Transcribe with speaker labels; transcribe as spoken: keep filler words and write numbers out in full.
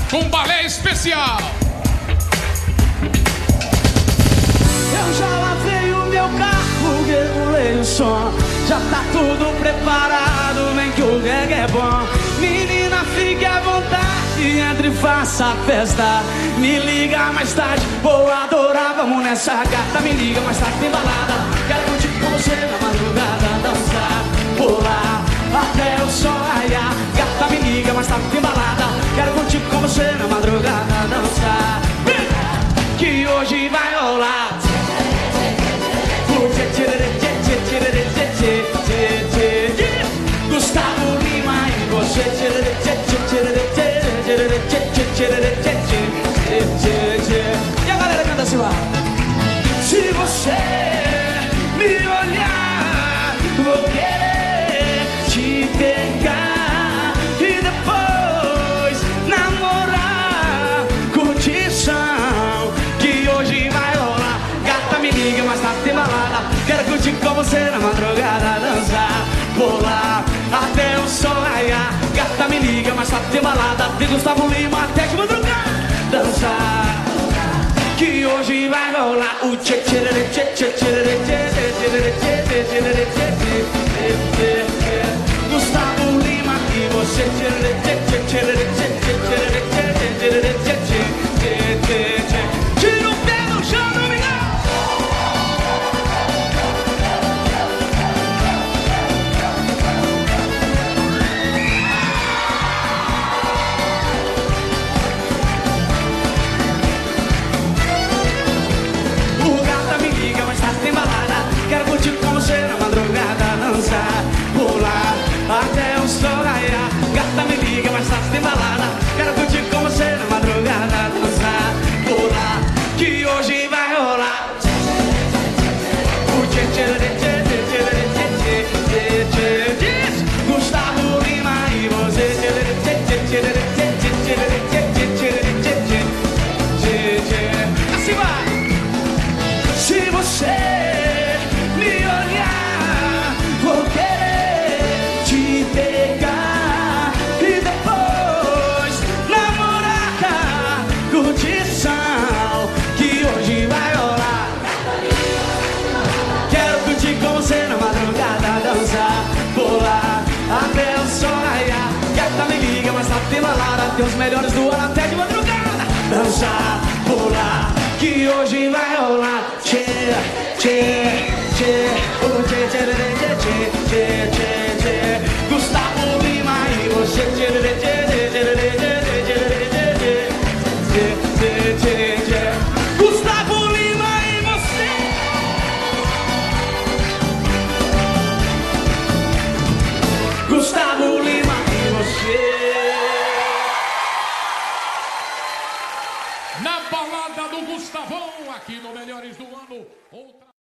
Speaker 1: com balé especial.
Speaker 2: Eu já lavei o meu carro, regulei o som, já tá tudo preparado, vem que o reggae é bom. Menina, fique à vontade, entre e faça a festa. Me liga mais tarde, vou adorar, vamos nessa gata. Me liga mais tarde, tem balada, quero curtir com você na madrugada, dançar, pular até o sol raiar. Gata, me liga mais tarde, tem balada, quero curtir com você na madrugada, dançar, que hoje vai rolar. Gustavo Lima e você. E a galera canta assim lá. Se você me olhar, vou querer te pegar e depois namorar. Curtição que hoje vai rolar. Gata, me liga, mas tá tem balada, quero curtir com você na madrugada, dançar, pular até o sol raiar. Gata, me liga, mas tá tem balada, de Gustavo Lima até de madrugada, dançar, que hoje vai rolar o tchê tchê tchê tchê tchê tchê. Gustavo Lima e você. Tira o pé no chão, Domingão. O gata me liga, mas tá sem balada, quero curtir com você na madrugada, dançar, pular até o sol raiar. Gata, me liga, mas tá sem balada, quero curtir com você na madrugada, dançar, pular, que hoje vai rolar. O tchê tchê tchê tchê tchê tchê tchê tchê. Gustavo Lima e você. Tchê tchê tchê tchê tchê tchê tchê tchê. Assim vai. Se você me olhar, vou querer te pegar e depois namorar. Curtição que hoje vai rolar. Quero curtir com você na madrugada, dançar, pular até o sol raiar. Gata, me liga, mas tá tem balada, tem os melhores do ano até de madrugada, dançar, pular, que hoje vai rolar. Tchê, tchê, tchê, oh, tchê, tchê, tchê, tchê, tchê, tchê, tchê. Gustavo Lima e você. Tchê, tchê, tchê, tchê, tchê, tchê, tchê, tchê, tchê. Gustavo Lima e você. Gustavo Lima e você.
Speaker 1: Na balada do Gustavão, aqui no Melhores do Ano. Outra...